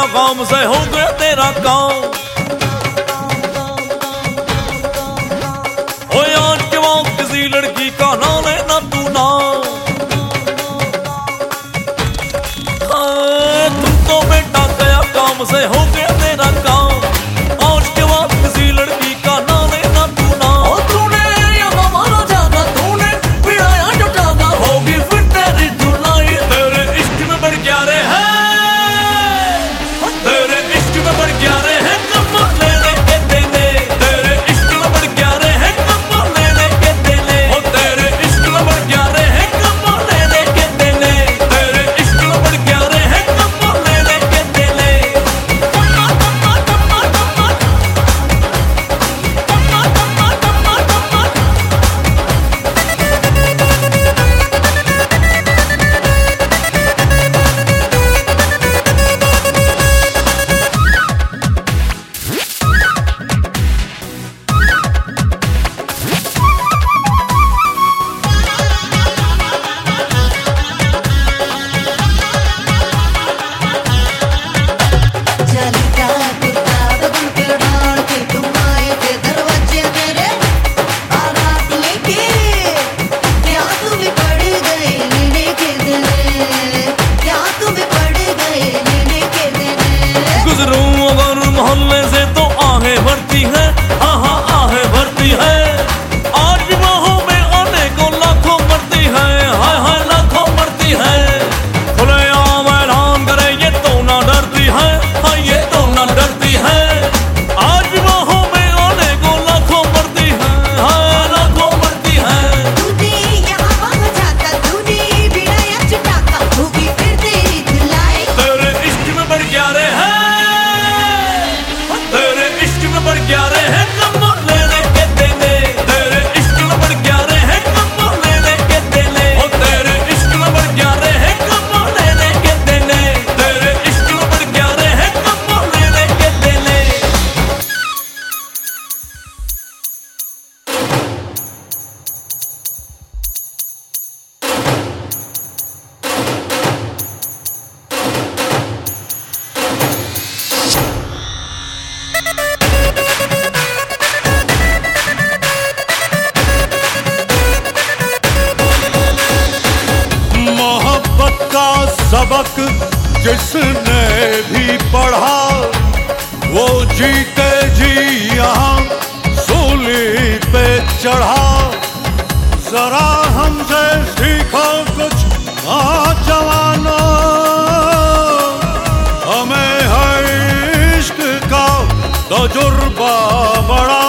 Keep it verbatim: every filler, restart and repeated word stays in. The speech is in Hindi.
काम से हो गया तेरा काम। ओ आज के बाद किसी लड़की का ना लेना तू ना, तुम तो बेटा गया काम से हो गया तेरा काम। आज के बाद किसी लड़की का ना लेना तू ना। ओ तूने यहाँ मारा जागा, तूने पिड़ाया जो जागा, होगी फिर तेरी धुलाई। तेरे इश्क में बढ़ क्या रे है, तेरे इश्क में बढ़ क्या रे है कम्मा लेने के देने। तेरे इश्क में बढ़ क्या रे है कम्मा लेने के देने। ओ तेरे इश्क में बढ़ क्या रे है कम्मा लेने के देने। तेरे इश्क में बढ़ क्या रे है कम्मा लेने के देने। टम्मा टम्मा टम्मा टम्मा टम्मा टम्मा टम्मा टम्मा। चलता कुत्ता बदन के डाल के तुम आए थे दरवाजे मेरे बारात लेके। क्या तुम्हें पड़ गए लेने के देने, क्या तुम्हें पड़ गए लेने के देने। गुजरूं अगर मोहल्ले से तो आहें भरती है, हाँ हाँ आहें भरती है। आज बाहों में आने को लाखों मरती है, हाय हाय लाखों मरती है। खुलेआम ऐलान करे ये तो ना डरती है, हाँ ये तो ना डरती है। आज बाहों में आने को लाखों मरती है, हाँ लाखों मरती है। तूने यहाँ वहाँ जाता, तूने बिड़ाया चटाका, होगी फिर तेरी धुलाई। तेरे इश्क में बढ़ क्या रे है, तेरे इश्क में बढ़ क्या रे है कम्मा लेने के देने। तेरे इश्क में बढ़ क्या रे है कम्मा लेने के देने। ओ तेरे इश्क में बढ़ क्या रे है कम्मा लेने के देने। तेरे इश्क में बढ़ क्या रे है कम्मा लेने के देने। मोहब्बत का सबक जिसने भी पढ़ा, वो जीते जी यहाँ सूली पे चढ़ा। जरा हमसे सीखो कुछ नौजवानों, हमें है इश्क का तजुर्बा बड़ा।